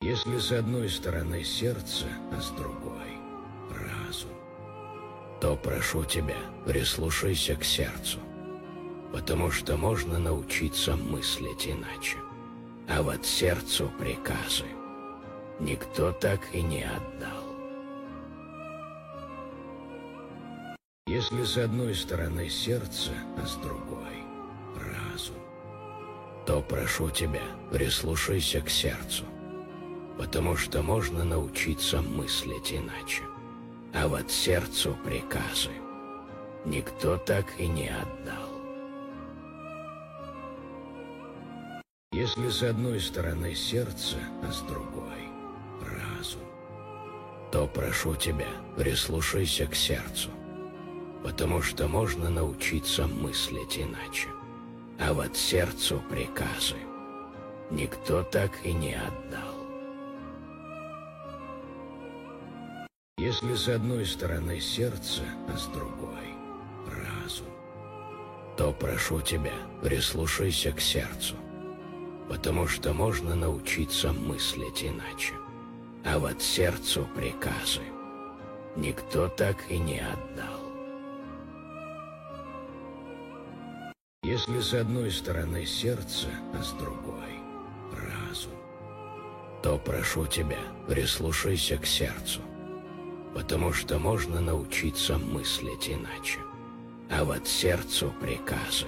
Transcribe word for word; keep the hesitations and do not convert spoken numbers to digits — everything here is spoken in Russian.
Если с одной стороны сердце, а с другой разум, то прошу тебя, прислушайся к сердцу, потому что можно научиться мыслить иначе. А вот сердцу приказы никто так и не отдал. Если с одной стороны сердце, а с другой разум, то прошу тебя, прислушайся к сердцу, потому что можно научиться мыслить иначе. А вот сердцу приказы никто так и не отдал. Если с одной стороны сердце, а с другой разум, то прошу тебя, прислушайся к сердцу, потому что можно научиться мыслить иначе. А вот сердцу приказы никто так и не отдал. Если с одной стороны сердце, а с другой разум, то прошу тебя, прислушайся к сердцу, потому что можно научиться мыслить иначе. А вот сердцу приказы никто так и не отдал. Если с одной стороны сердце, а с другой разум, то прошу тебя, прислушайся к сердцу, потому что можно научиться мыслить иначе. А вот сердцу приказы